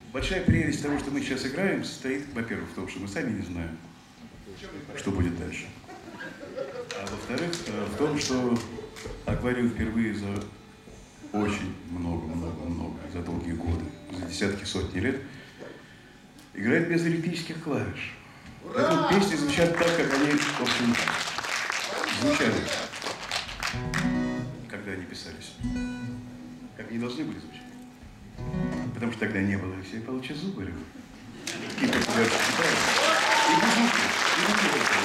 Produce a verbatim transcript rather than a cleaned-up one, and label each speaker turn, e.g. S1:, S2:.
S1: Большая прелесть того, что мы сейчас играем, состоит, во-первых, в том, что мы сами не знаем, что будет дальше. А во-вторых, в том, что аквариум впервые за очень много-много-много, за долгие годы, за десятки, сотни лет, играет без электрических клавиш. Поэтому песни звучат так, как они, в общем, звучали, когда они писались. Как они должны были звучать. Потому что тогда не было Алексея Павловича Зубарева. И популярных гитар, и музыки, и музыки.